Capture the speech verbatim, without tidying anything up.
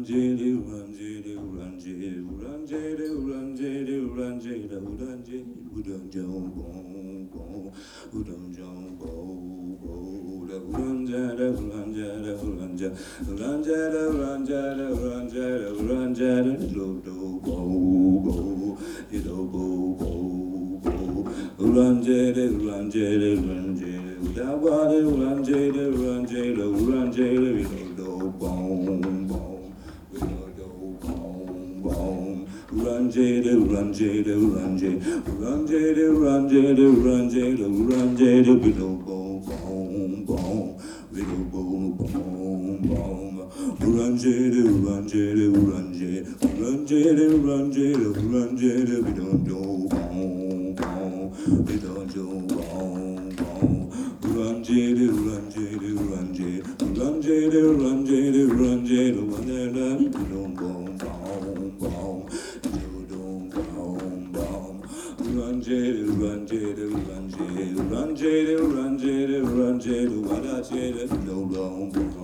Urangele, urangele, urangele, urangele, urangele, urangele, urangele, urangjong bong bong, urangjong bong bong, urangele, urangele, urangele, urangele, urangele, urangele, urangele, do do bong bong, do bong bong bong, urangele, urangele, urangele, udawale, urangele, urangele, urangele, do do bong bong. Urangele, urangele, urangele, urangele, urangele, urangele, urangele, bido bom bom bom, bido bom bom bom. Urangele, urangele, urangele, urangele, urangele, urangele, bido bom bom, bido bom bom. Urangele, urangele, urangele, urangele, urangele, urangele, urangele, bido bom bom bom. Urangele, urangele, urangele, urangele, urangele, urangele, urangele, urangele,